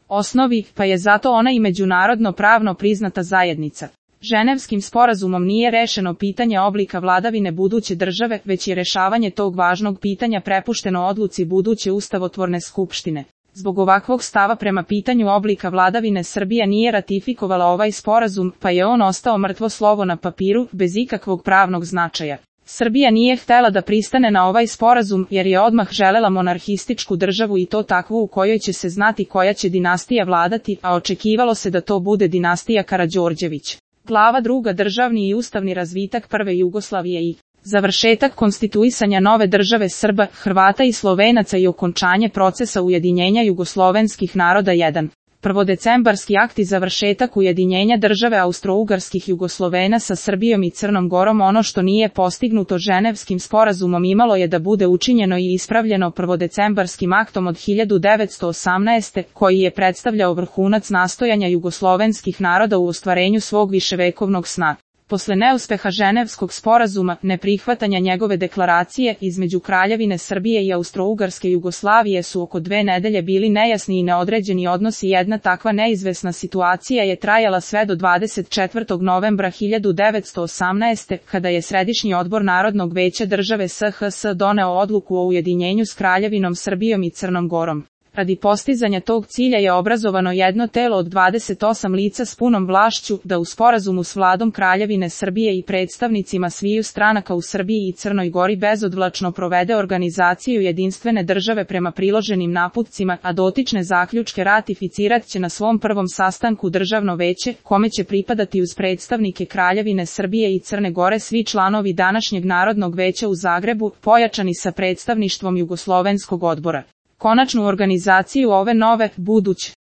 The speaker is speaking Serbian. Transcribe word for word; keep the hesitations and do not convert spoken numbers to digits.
osnovi, pa je zato ona i međunarodno pravno priznata zajednica. Ženevskim sporazumom nije rešeno pitanje oblika vladavine buduće države, već je rešavanje tog važnog pitanja prepušteno odluci buduće ustavotvorne skupštine. Zbog ovakvog stava prema pitanju oblika vladavine Srbija nije ratifikovala ovaj sporazum, pa je on ostao mrtvo slovo na papiru, bez ikakvog pravnog značaja. Srbija nije htela da pristane na ovaj sporazum, jer je odmah želela monarhističku državu i to takvu u kojoj će se znati koja će dinastija vladati, a očekivalo se da to bude dinastija Karađorđević. Glava druga Državni i ustavni razvitak prve Jugoslavije i završetak konstituisanja nove države Srba, Hrvata i Slovenaca i okončanje procesa ujedinjenja jugoslovenskih naroda jedan. Prvodecembarski akt i završetak ujedinjenja države Austro-Ugarskih Jugoslovena sa Srbijom i Crnom Gorom. Ono što nije postignuto Ženevskim sporazumom imalo je da bude učinjeno i ispravljeno prvodecembarskim aktom od hiljadu devetsto osamnaeste. koji je predstavljao vrhunac nastojanja jugoslovenskih naroda u ostvarenju svog viševekovnog sna. Posle neuspeha Ženevskog sporazuma, neprihvatanja njegove deklaracije, između Kraljevine Srbije i Austro-Ugarske Jugoslavije su oko dve nedelje bili nejasni i neodređeni odnosi. Jedna takva neizvesna situacija je trajala sve do dvadeset četvrtog novembra hiljadu devetsto osamnaeste. kada je Središnji odbor Narodnog veća države S H S doneo odluku o ujedinjenju s Kraljevinom Srbijom i Crnom Gorom. Radi postizanja tog cilja je obrazovano jedno telo od dvadeset osam lica s punom vlašću da u sporazumu s vladom Kraljevine Srbije i predstavnicima sviju stranaka u Srbiji i Crnoj Gori bezodvlačno provede organizaciju jedinstvene države prema priloženim naputcima, a dotične zaključke ratificirat će na svom prvom sastanku Državno veće, kome će pripadati uz predstavnike Kraljevine Srbije i Crne Gore svi članovi današnjeg Narodnog veća u Zagrebu, pojačani sa predstavništvom Jugoslovenskog odbora. Konačnu organizaciju ove nove, buduće